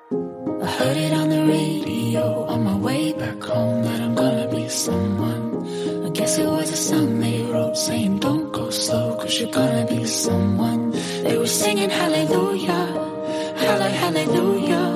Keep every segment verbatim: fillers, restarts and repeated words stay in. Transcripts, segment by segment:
I heard it on the radio on my way back home that I'm gonna be someone. I guess it was a song they wrote saying don't go slow cause you're gonna be someone. They were singing hallelujah, halle, hallelujah.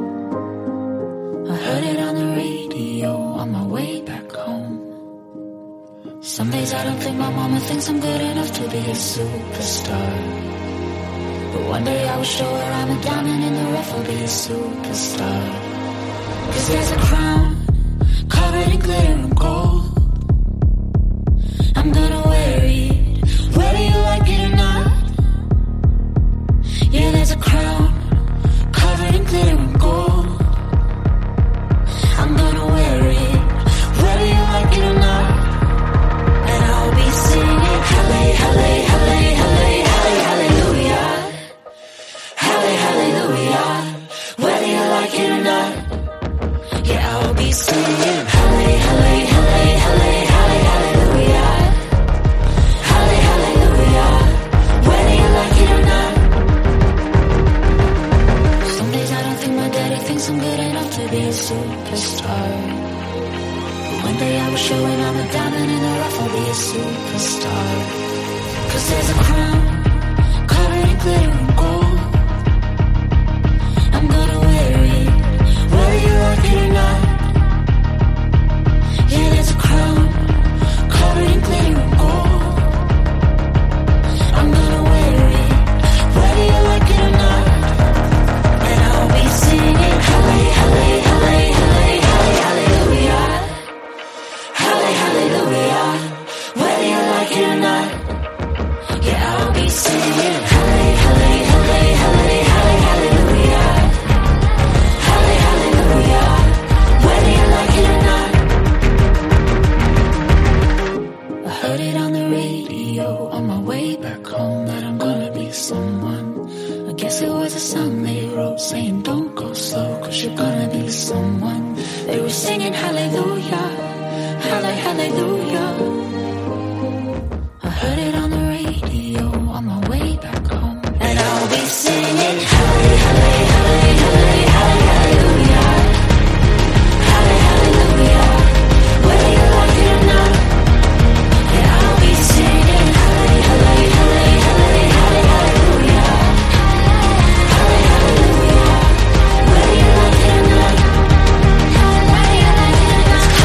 I heard it on the radio on my way back home. Some days I don't think my mama thinks I'm good enough to be a superstar, but one day I will show her I'm a diamond in the rough, I'll be a superstar. Cause there's a crown covered in glitter and gold. I'm gonna wear it, whether you like it or not. Yeah, there's a crown covered in glitter and gold. I'm gonna wear it, whether you like it or not. And I'll be singing halle, halle, halle, halle, halle, hallelujah. Halle, hallelujah, whether you like it or not. Yeah, I'll be singing halle, halle, halle, halle, halle, hallelujah. Halle, hallelujah, whether you like it or not. Some days I don't think my daddy thinks I'm good enough to be a superstar, but one day I will show him I'm a diamond in the rough, I'll be a superstar. Cause there's a crown covered in glitter and gold. I'm gonna wear it, whether you like it or not. Yeah, there's a crown covered in glitter and gold. I'm gonna wear it, whether you like it or not. And I'll be singing halle, halle, halle, halle, halle, hallelujah. Halle, hallelujah, whether you like it or not. Yeah, I'll be singing halle, halle, halle, halle, halle, hallelujah. Halle, hallelujah, whether you like it or not. I heard it on the radio on my way back home that I'm gonna be someone. I guess it was a song they wrote saying don't go slow cause you're gonna be someone. They were singing hallelujah, halle, hallelujah. I heard it on the radio on my way back home. And I'll be singing halle, halle, halle, halle, halle, hallelujah. Halle, hallelujah, whether you like it or not. Yeah, I'll be singing halle, halle, halle, halle, halle, hallelujah. Halle, hallelujah, whether you like it or not. Whether you like it or not.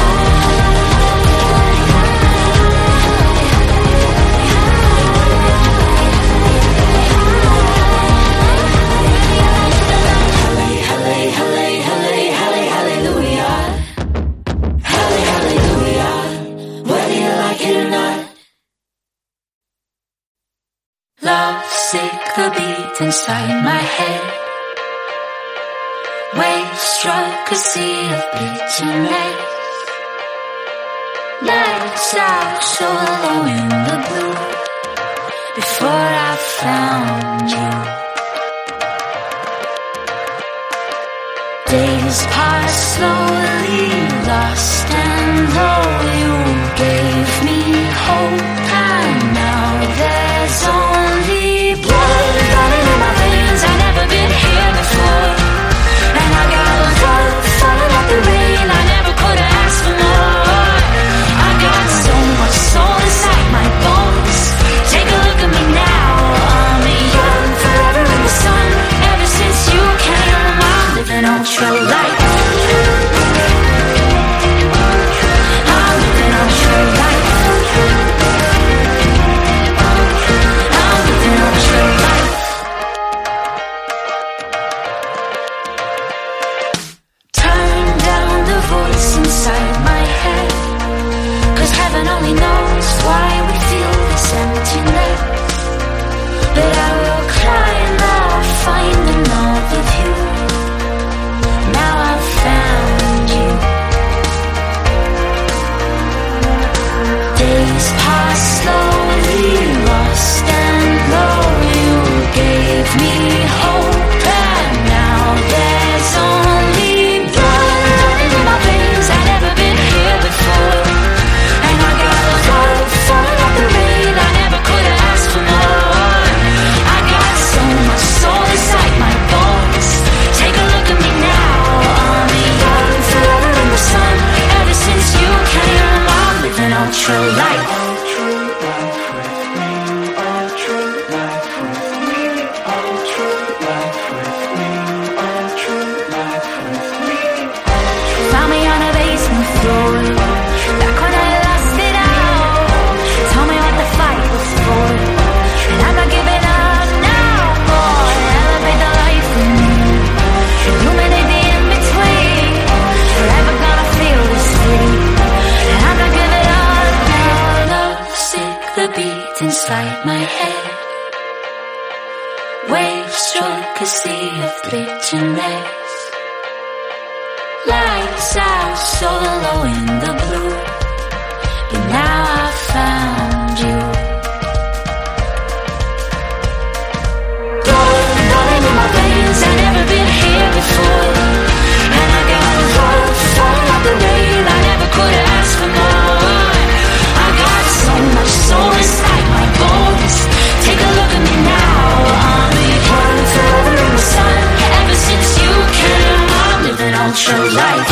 Halle, halle, halle, halle, hallelujah. Halle, hallelujah, whether you like it or not. Love sick, the beat inside my head. Waves struck a sea of bitterness. Lights out so low in the blue. Before I found you, days pass slowly, lost and low. You gave me hope, and now there's only blood running in my veins. I've never been here before, and I got love falling like the rain. I never could have asked for more. I got so much soul inside my bones. Take a look at me now, I'm young, forever in the sun. Ever since you came, I'm living ultra light. I'm living ultra light. bitterness. Lights out, so low in the blue, but now I found you. Blood running in my veins, I've never been here before, and I got a heart falling like the rain. I never could ask for more. I got so much soul inside my bones. Take a look at me now, I'm burning forever in the sun. Ever since you came, I'm living ultra life.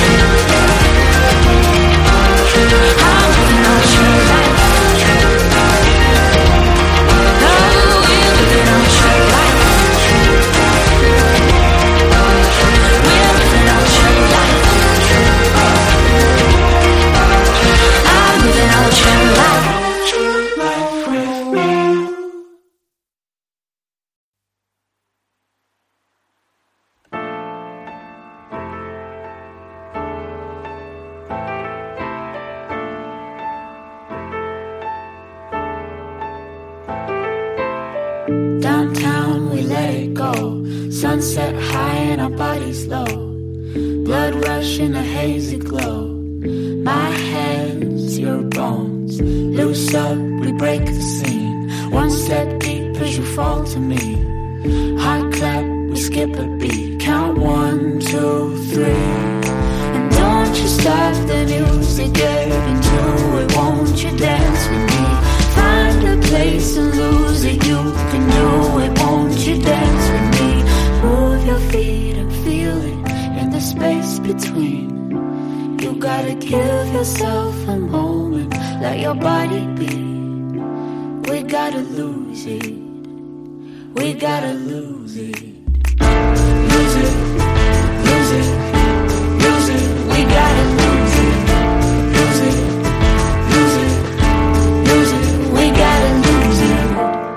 I'm living ultra life. Oh, we're living ultra life. We're living ultra life. I'm living ultra life. Downtown, we let it go. Sunset high and our bodies low. Blood rush in a hazy glow. My hands, your bones. Loose up, we break the scene. One step deep as you fall to me. Heart clap, we skip a beat. Count one, two, three. And don't you stop the music, get into it. Won't you dance with me? Find a place and lose it. You can do it, won't you dance with me? Move your feet and feel it in the space between. You gotta give yourself a moment, let your body be. We gotta lose it. We gotta lose it. Lose it, lose it, lose it. We gotta lose it. Lose it, lose it, lose it. We gotta lose it.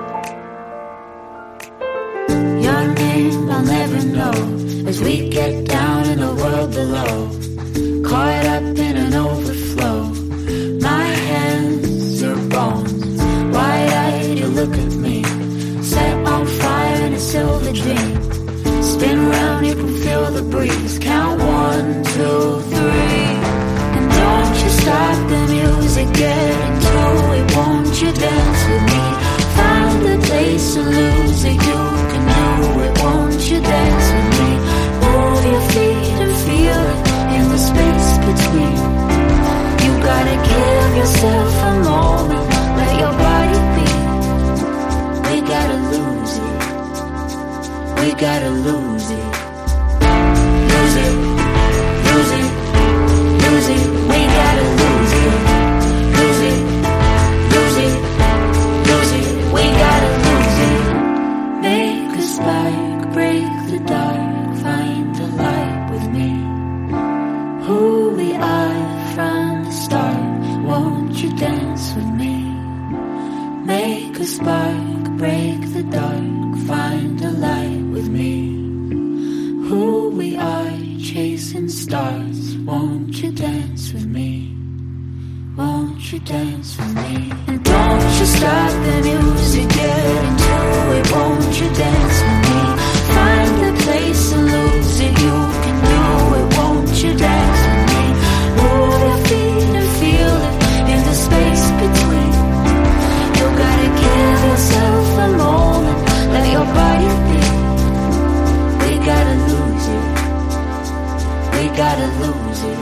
Your name I'll never know as we get down in the world below. Caught up in an overflow. My hands, your bones. Wide-eyed, you look at me. Set on fire in a silver dream. Spin round, you can feel the breeze. Count one, two, three. And don't you stop the music, get into it. Won't you dance with me? Find a place and lose it. You can do it. Won't you dance with me? Move your feet and feel it in the space between. You gotta give yourself a moment, let your body be. We gotta lose it. We gotta lose it. Lose it, lose it, lose it. We gotta lose it. Lose it, lose it, lose it. We gotta lose it. Make a spark, break the dark, find the light with me. Who we are from the start, won't you dance with me? Make a spark, break the dark, find the light with me. Who we are, chasing stars, won't you dance with me? Won't you dance with me? And don't you stop the music, get into it. Won't you dance with me? Find the place and lose it. You can do it. Won't you dance with me? Move your feet and feel it in the space between. You gotta give yourself a moment, let your body be. We gotta lose it. We gotta lose it.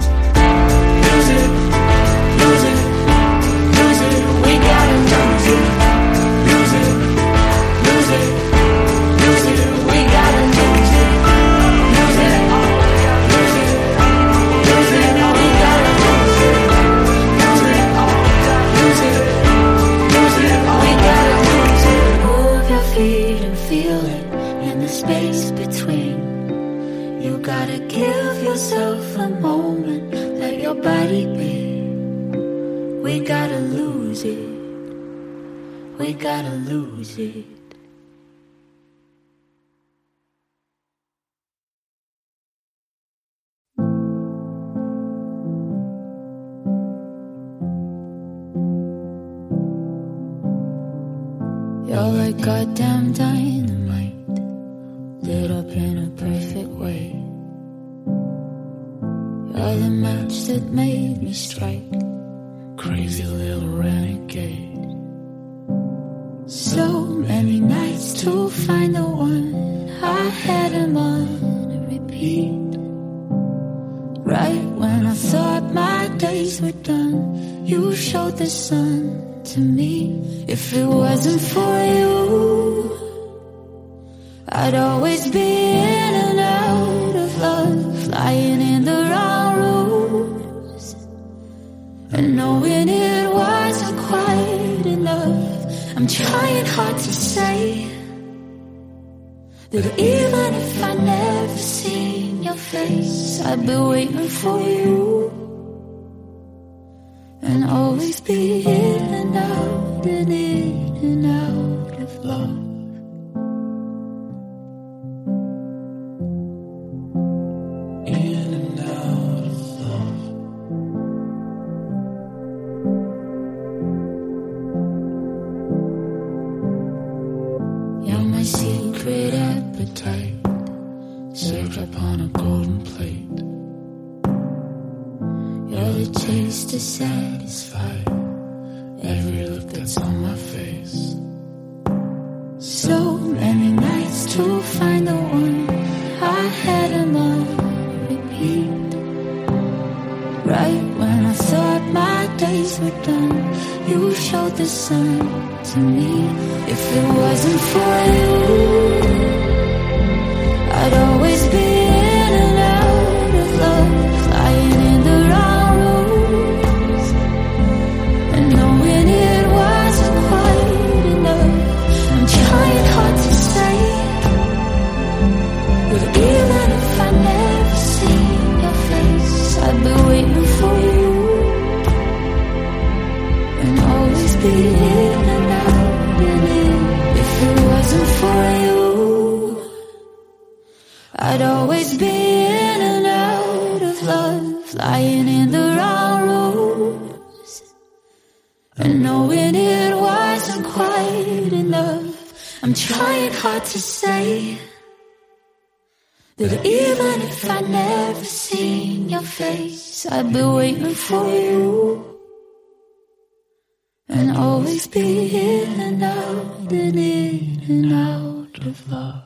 Lose it, lose it, lose it. We gotta lose it. Lose it, lose it, lose it. We gotta lose it. Lose it, lose it, lose it. We gotta lose it. Lose it, lose it, lose it. We gotta lose it. Move your feet and feel it in the space between. You gotta give yourself a moment, let your body be. We gotta lose it. We gotta lose it. You're like goddamn dynamite, lit lit up in a perfect way. You're the match that made me strike, crazy little renegade. So many nights to find the one, I had him on a repeat. Right when I thought my days were done, you showed the sun to me. If it wasn't for you, I'd always be in and out of love, flying in the wrong rooms, and knowing it wasn't quite enough. I'm trying hard to say that even if I never seen your face, I'd be waiting for you, and always be in and out and in and out of love. In and out of love. You're my secret appetite, served upon a golden plate. You're the taste to satisfy every look that's on my face. So many nights to find the one, I had him on repeat. Right when I thought my days were done, you showed the sun to me. If it wasn't for you, I'd always be in and out of love, flying in the wrong rooms, and knowing it wasn't quite enough. I'm trying hard to say that even if I never see your face, I'd be waiting for you, and always be in and out and in. If it wasn't for you, I'd always be in and out of love, flying in the wrong rooms, and knowing it wasn't quite enough. I'm trying hard to say that even if I never seen your face, I'd be waiting for you, and always be in and out and in and out of love.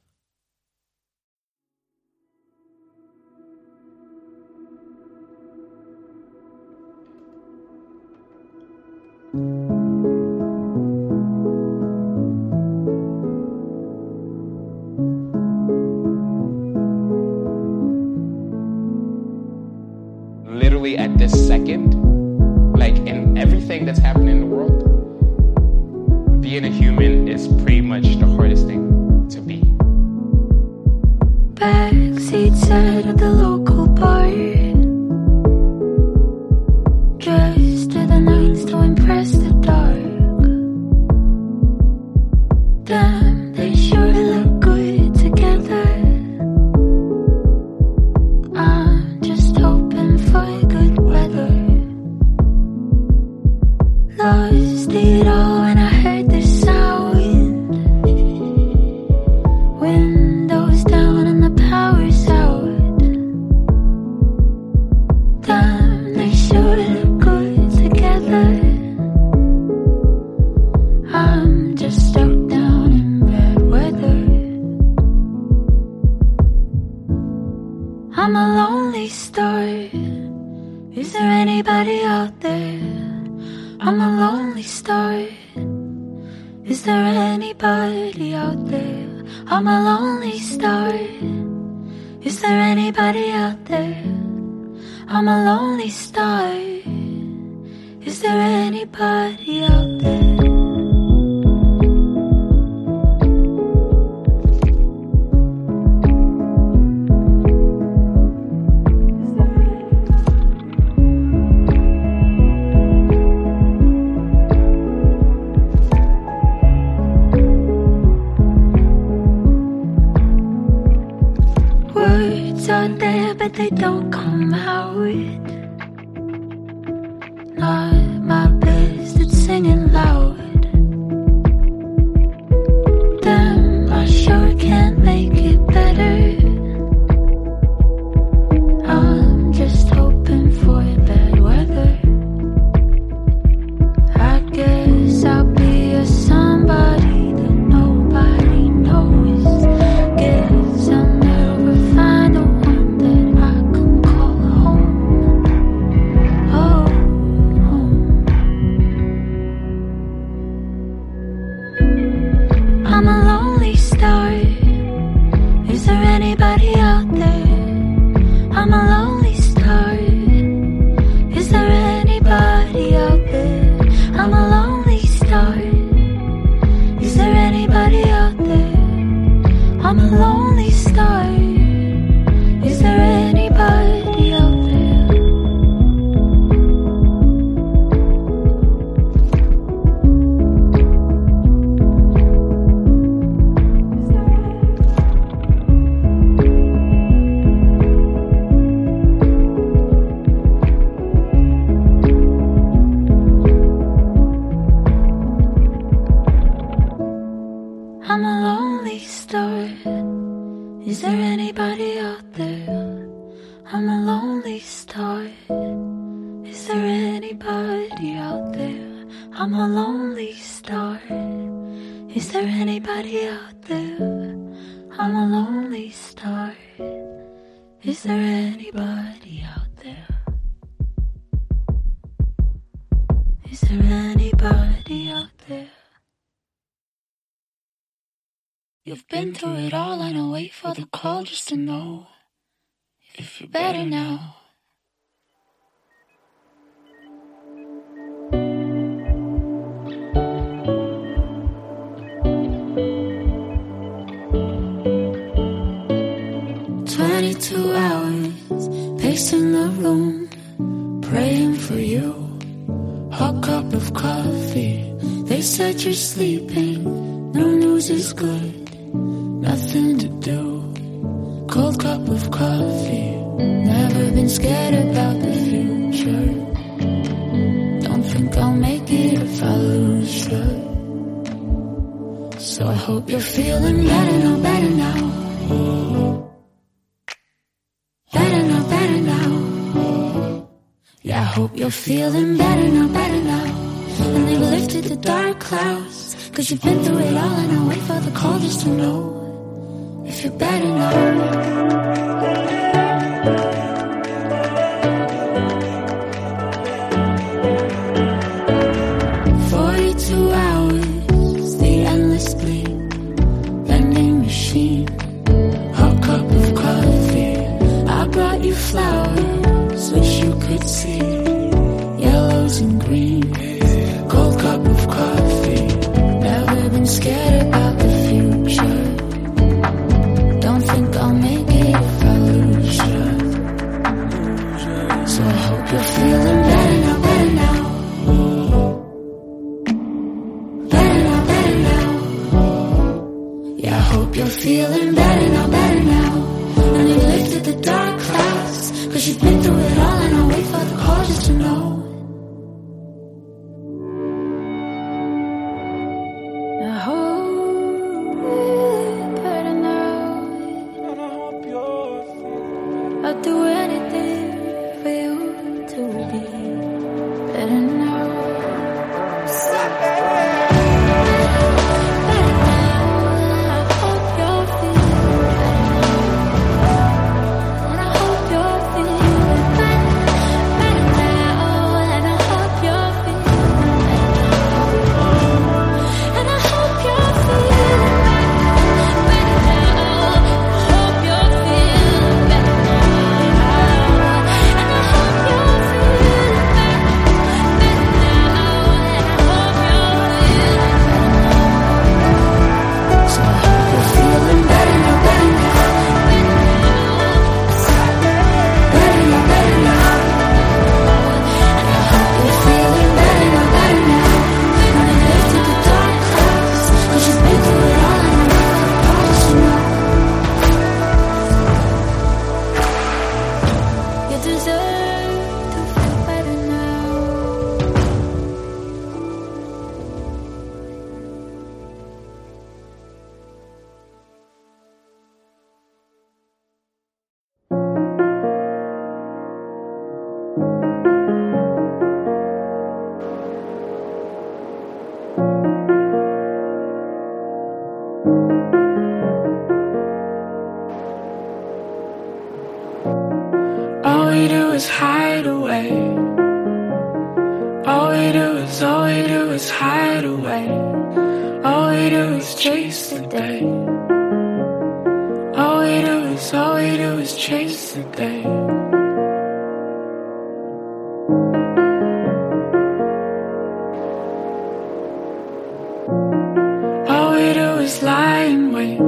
Literally at this second, like in everything that's happening in the world, being a human is pretty much the hardest thing to be. Backseat sat at the local bar, dressed to the nines to impress the dark. Damn, they sure look good together. I'm just hoping for good weather. Lost it all when I heard the sound. Windows down and the power's out. Damn, they sure look good together. I'm just stuck down in bad weather. I'm a lonely star. Is there anybody out there? I'm a lonely star. Is there anybody out there? I'm a lonely star. Is there anybody out there? I'm a lonely star. Is there anybody out there? Out there, but they don't come out. Not my best at singing loud. Damn, I sure can't make it better. there anybody out there? I'm a lonely star. Is there anybody out there? I'm a lonely star. Is there anybody out there? I'm a lonely star. Is there anybody out there? I'm a lonely star. Is there anybody out there? I'm a lonely star. Is there anybody out there? I'm a lonely star. Is there anybody out there? I'm a lonely star. Is there anybody out there? Is there anybody out there? You've been through it all and I wait for the call just to know if you're better now. Twenty-two hours, pacing the room, praying for you. Hot cup of coffee, they said you're sleeping. No news is good. Nothing to do. Cold cup of coffee. Never been scared about the future. Don't think I'll make it if I lose you. So I hope you're feeling better now, better now. Better now, better now. Yeah, I hope you're feeling better now, better now. And they've lifted the dark clouds. Cause you've been through it all and I wait for the call just to know if you're better now. Forty-two hours, the endless bleed, vending machine, hot cup of coffee. I brought you flowers, wish you could see yellows and greens, cold cup of coffee. Never been scared about the future. Don't think I'll make it if I lose you. So I hope you're feeling better now, better now. Better now, better now. Yeah, I hope you're feeling better now, better now. And you've lifted the dark clouds. Cause you've been through it all and I wait for the call just to know. I'll do anything for you to be better now. Better now, and I hope you're feeling better now. And I hope you're feeling better, better now. And I hope you're feeling better now. And I hope you're feeling better, better now. I hope you're feeling better now. All we do is hide away. All we do is, all we do is hide away. All we do is chase the day. All we do is, all we do is chase the day. All we do is lie in wait.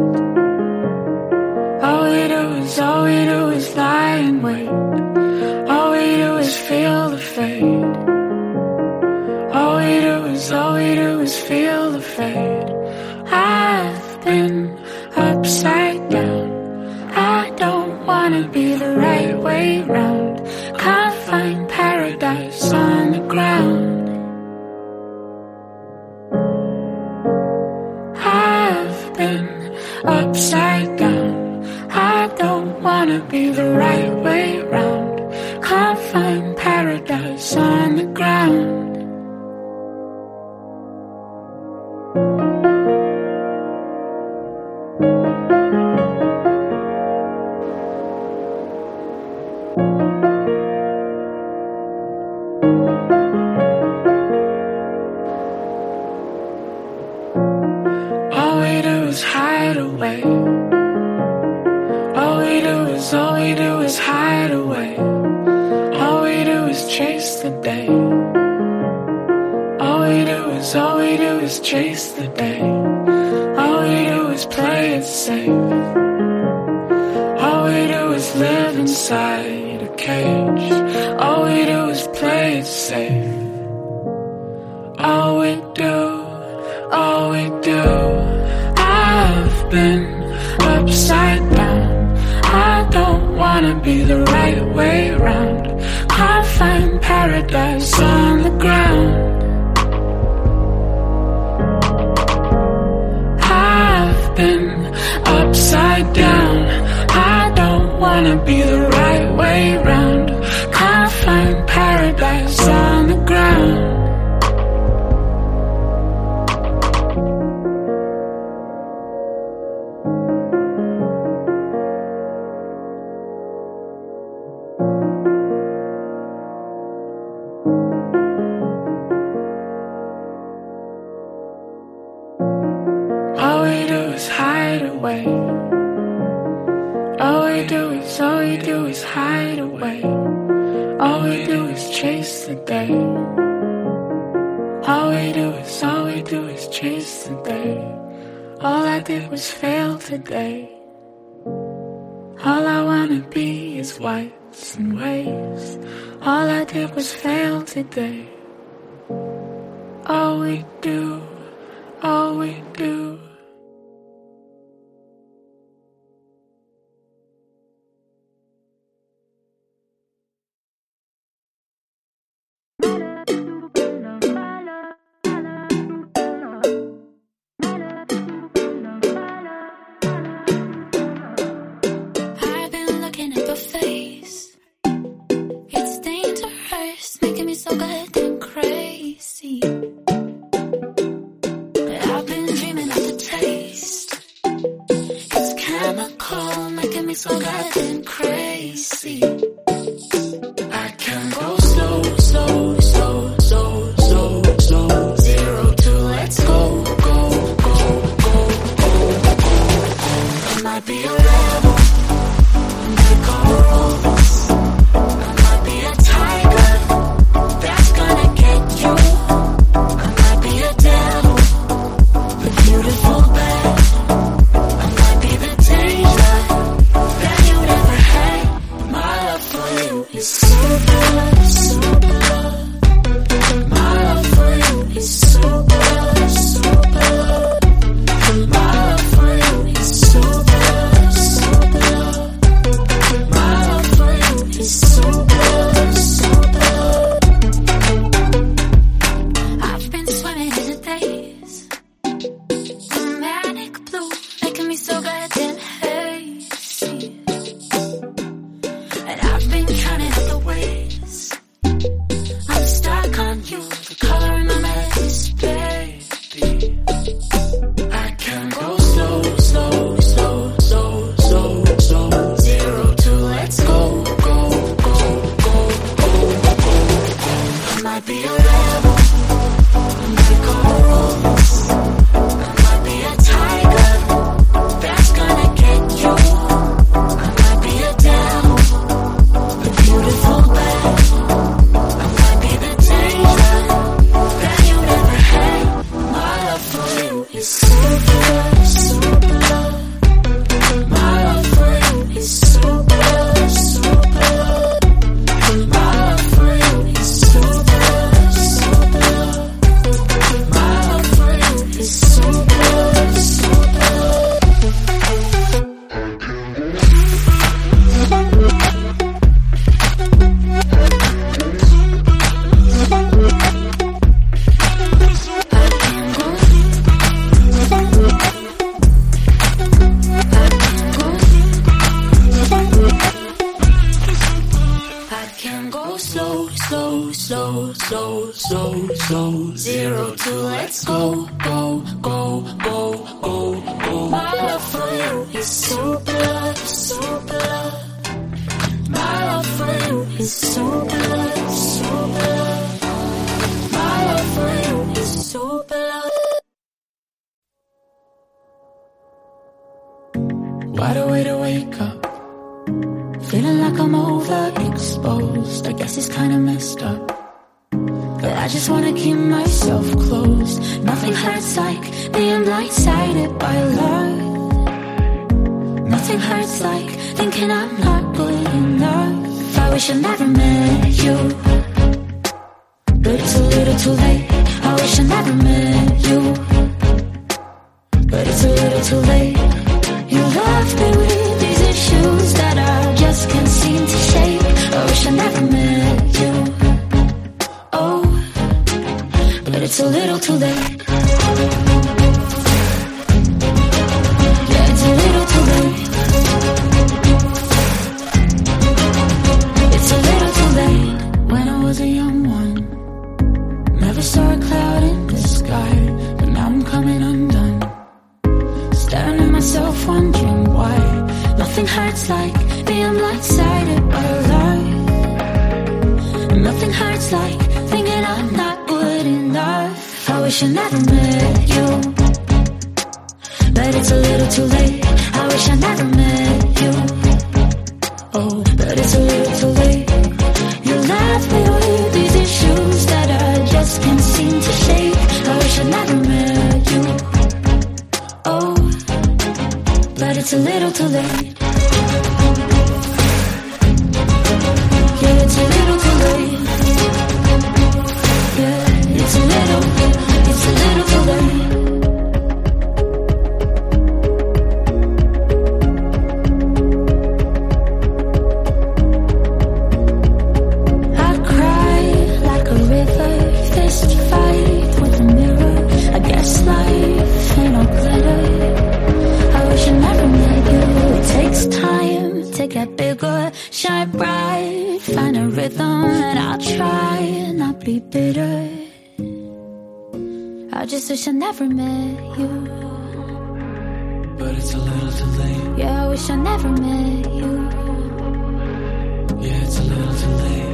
All we do is, all we do is lie and wait. All we do is feel the fade. All we do is, all we do is feel the fade. I've been upside down. I don't wanna be the right way round. Can't find paradise on the ground. I've been upside down. I don't wanna be the right way round. Can't find paradise on the ground. All we do is hide away. All we do is, all we do is hide away. All we do is chase the day. All we do is, all we do is chase the day. All we do is play it safe. All we do is live inside a cage. All we do is play it safe. All we do, all we do. I've been upside down. I don't wanna be the right way round. Can't find paradise on the ground. I've been upside down. I don't wanna be the right way round. Can't find paradise on the ground. All we do is hide away. All we do is, all we do is hide away. All we do is chase the day. All we do is, all we do is chase the day. All I did was fail today. All I wanna be is whites and waves. All I did was fail today. All we do, all we do. I've been looking at your face. It's dangerous, making me so goddamn crazy. I've been dreaming of the taste. It's chemical, making me so goddamn crazy. I can go slow, slow, slow, slow, slow, slow. Zero to let's go, go, go, go, go, go, go. I might be a rebel, break all the rules. I might be a tiger that's gonna get you. I might be a devil, the beautiful bad. I might be the danger that you never had. My love for you is super, super. slow, slow, slow, slow. Zero to let's go, go, go, go, go, go. My love for you is super love, super love. My love for you is super love, super love. My love for you is super love. Wide awake to wake up, feeling like I'm overexposed. I guess it's kinda messed up, but I just wanna keep myself closed. Nothing hurts like being blindsided by love. Nothing hurts like thinking I'm not good enough. I wish I never met you, but it's a little too late. I wish I never met you, but it's a little too late. You left me with these issues that I just can't seem to shake. I wish I never met you, oh, but it's a little too late. Yeah, it's a little too late. It's a little too late. When I was a young one, never saw a cloud in the sky, but now I'm coming undone. Staring at myself, wondering why. Nothing hurts like being blindsided by love. Nothing hurts like thinking I'm not good enough. I wish I never met you, but it's a little too late. I wish I never met you, oh, but it's a little too late. You left me with these issues that I just can't seem to shake. I wish I never met you, oh, but it's a little too late. Yeah, it's a little too late. Yeah, it's a little, it's a little too late. I cry like a river, fist fight with a mirror. I guess life ain't no glitter. I wish I never met you. It takes time to get bigger, shine bright, find a rhythm, and I'll try not be bitter. I just wish I never met you, but it's a little too late. yeah, I wish I never met you. Yeah, it's a little too late.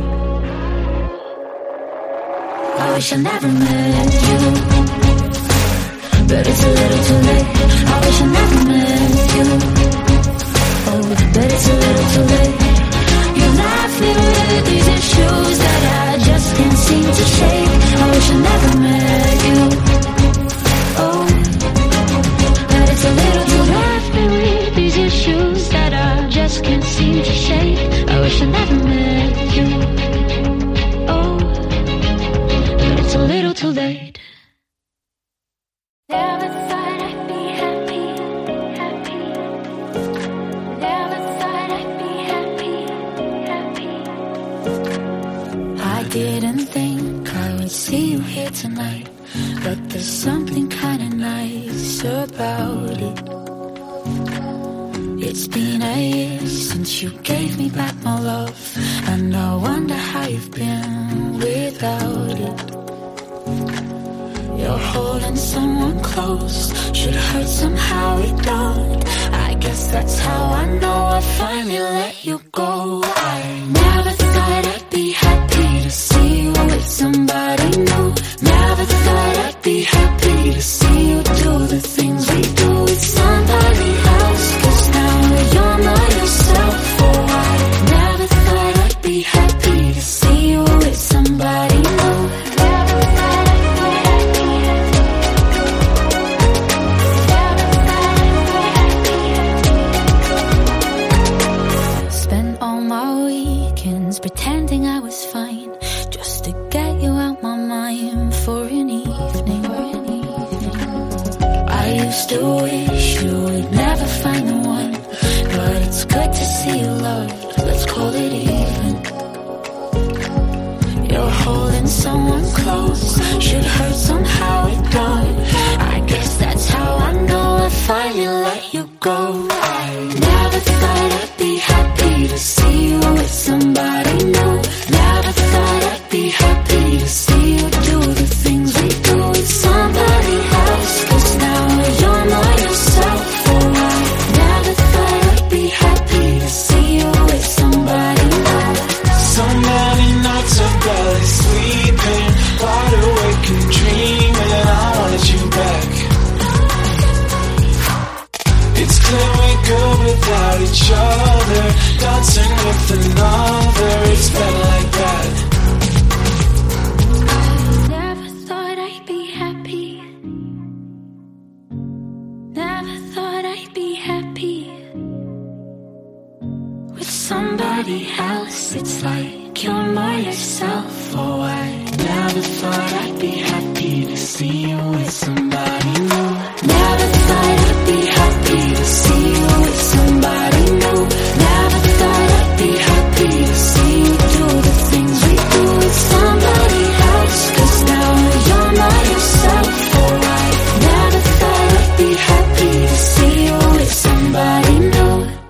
I wish I never met you, but it's a little too late. I wish I never met you, oh, but it's a little too late. You left me with these issues that I just can't seem to shake. I wish I never met you, oh, but it's a little too late. Left me with these issues that I just can't seem to shake. I wish I never met you, oh, but it's a little too late. Never thought I'd be happy, happy. Never thought I'd be happy, happy. I didn't think I would see you here tonight, but there's something kinda nice about it. It's been a year since you gave me back my love, and I wonder how you've been without it. You're holding someone close, should hurt somehow it don't. I guess that's how I know I finally let you go. I never thought I'd be happy to see you with somebody new. Never thought I'd be happy to see you do the things we do with somebody else, 'cause now you're not yourself. Oh, I never thought I'd be happy to see you with somebody new. Never thought I'd be happy. Never thought I'd be happy. Spent all my weekends pretending I was fine, just to get you out my mind for an evening. I used to wish you would never find the one, but it's good to see you loved. Let's call it even. You're holding someone close, should hurt somehow it don't. I guess that's how I know I finally let you go. I never thought I'd be happy to see you with somebody new. Never thought I'd be happy dancing with another. It's better like that. Never thought I'd be happy. Never thought I'd be happy with somebody else. It's like you're more yourself. Oh, I never thought I'd be happy to see you with somebody new. Never thought I'd be happy to see you with somebody new. Never thought I'd be happy to see you do the things we do with somebody else. Cause now you're not yourself, alright. Never thought I'd be happy to see you with somebody new.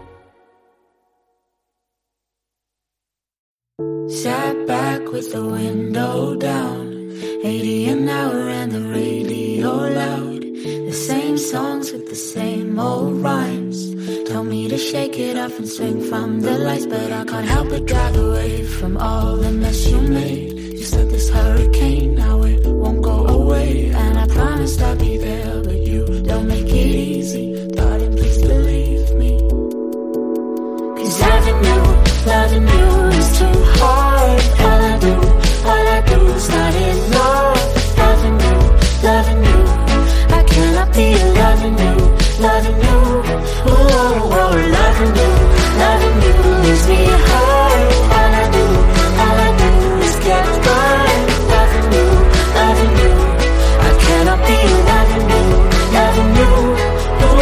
Sat back with the window down, eighty an hour and the radio loud. The same songs with the same old rhymes. Told me to shake it off and swing from the lights, but I can't help but drive away from all the mess you made. You said this hurricane, now it won't go away, and I promised I'd be there, but you don't make it easy. Darling, please believe me. Cause loving you, loving you is too hard. All I do, all I do is not enough. Loving you, loving you, I cannot be loving you, loving you. Oh, oh, oh, loving you, loving you leaves me hard. All I do, all I do is get burned. Loving you, loving you, I cannot be loving you, loving you. Oh,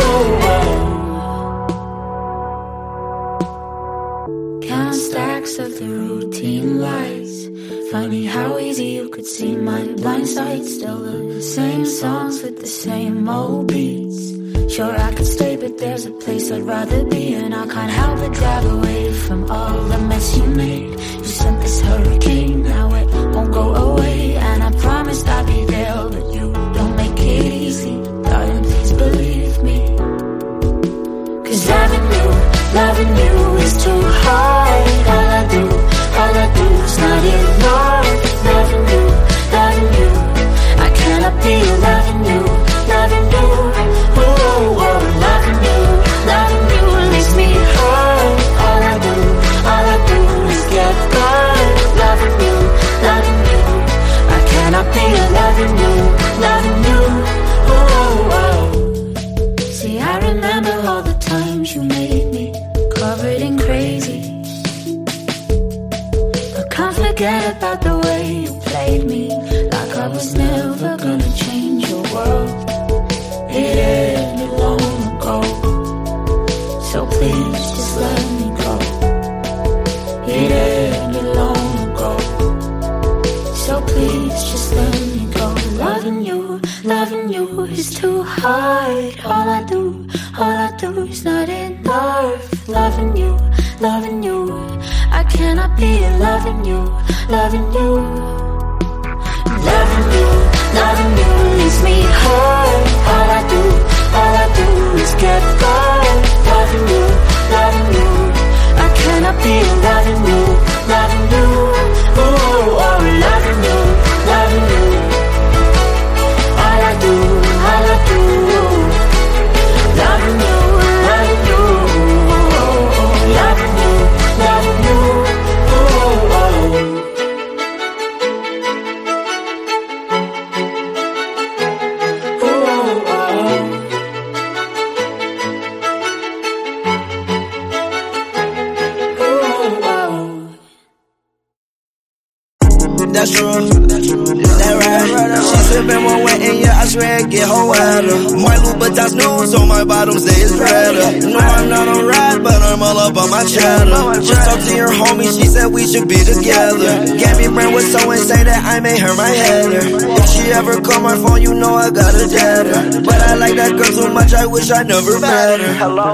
oh. Count stacks of the routine lies. Funny how easy you could see my blind side. Still the same songs with the same old beats. Sure I could stay, but there's a place I'd rather be, and I can't help but drive away from all the mess you made. You sent this hurricane, now it won't go away, and I promised I'd be there, but you don't make it easy. Darling, please believe me. Cause loving you, loving you is too hard. All I do, all I do is not enough. Loving you, loving you, I cannot be loving you, loving you. Oh, oh, oh, loving you, loving you leaves me hurt. All I do, all I do is get burned. Loving you, loving you, I cannot be loving you, loving you. Oh, oh, oh. See, I remember all the times you made me covered in crazy, but can't forget about the way you played me, like I was never gonna change your world. It ended long ago, so please just let me go. It ended long ago, so please just let me go. Loving you, loving you is too hard. All I do, all I do is not enough. Loving you, loving you, I cannot be loving you, loving you. Loving you, loving you leaves me hurt. All I do, all I do is get burned. Loving you, loving you, I cannot be loving you, loving you. Oh, oh, loving you, loving you. All I do, all I do, loving you, loving you. Oh, oh, loving you, loving you. Oh, oh. That's true, that right. She sippin' one wet and yeah, I swear it get her wetter. My Louboutins new, so my bottoms they is redder. No, I'm not a rat, but I'm all up on my cheddar. Just talked to your homie, she said we should be together. Gabby Brand was so insane that I made her my header. If she ever call my phone, you know I got a deader. But I like that girl so much, I wish I never met her. Hello.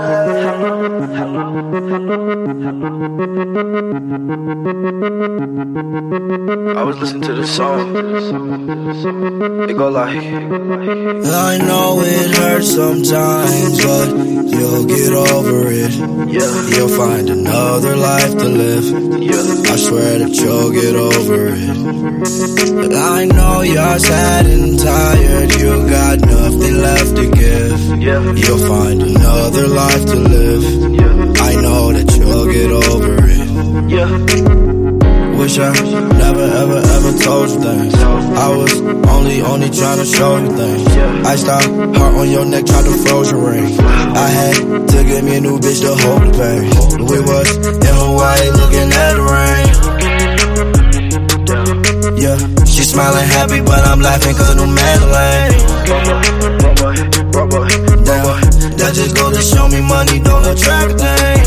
I was listening to the song. It go like, I know it hurts sometimes, but you'll get over it. Yeah. You'll find another life to live. Yeah. I swear that you'll get over it. But I know you're sad and tired. You got nothing left to give. Yeah. You'll find another life to live. Yeah. I know that you'll get over it. really tryna show you things. Iced out, heart on your neck, tried to froze your ring. I had to get me a new bitch to hold the pain. We was in Hawaii looking at the rain. Yeah, she smiling happy, but I'm laughing cause new Madeline. Damn, that just goes to show me money don't attract a thing.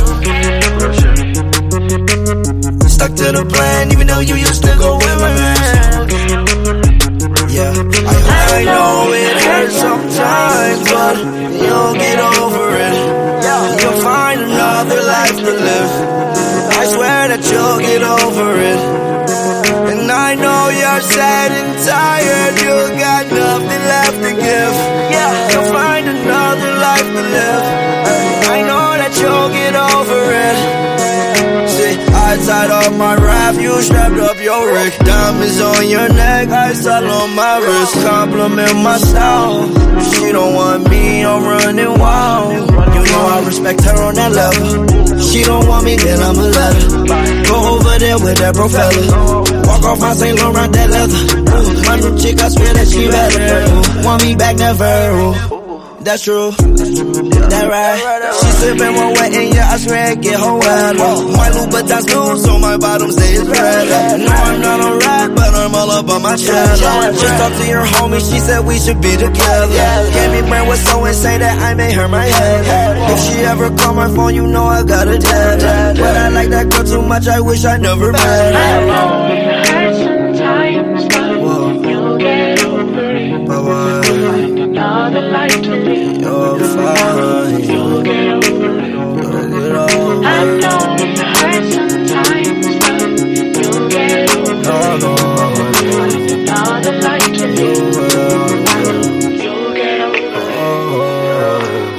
Stuck to the plan, even though you used to go with my man. Yeah, I, I know it hurts sometimes, but you'll get over it. You'll find another life to live. I swear that you'll get over it. And I know you're sad and tired, you got nothing left to give. You'll find another life to live. I know that you'll get over it. I tied up my rap, you strapped up your Rick. Diamonds on your neck, ice all on my wrist. Compliment my style, she don't want me, I'm running wild. You know I respect her on that level. She don't want me, then I'ma let her go over there with that bro fella. Walk off my Saint Laurent, that leather. Ooh, my new chick, I swear that she better. Ooh, want me back, never. Ooh. That's true, that right. She sippin' one wet and yeah, I swear it get her wet. My Louboutins new, so my bottom stays red. No, I'm not a rat, but I'm all up on my chest. Just talked to your homie, she said we should be together. Gave me brain was so insane that I made her my head. If she ever call my phone, you know I got a dead. But I like that girl too much, I wish I never met her. I know it hurts sometimes, but you'll get over it. Find another life to live. You're fine. You'll get over it. I know it hurts sometimes, but you'll get over it. Find another life to live. You'll get over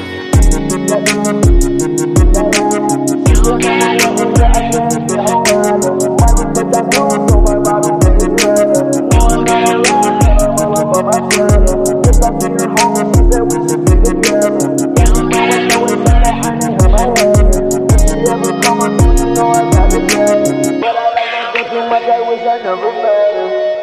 it. You'll get I wish I never met him.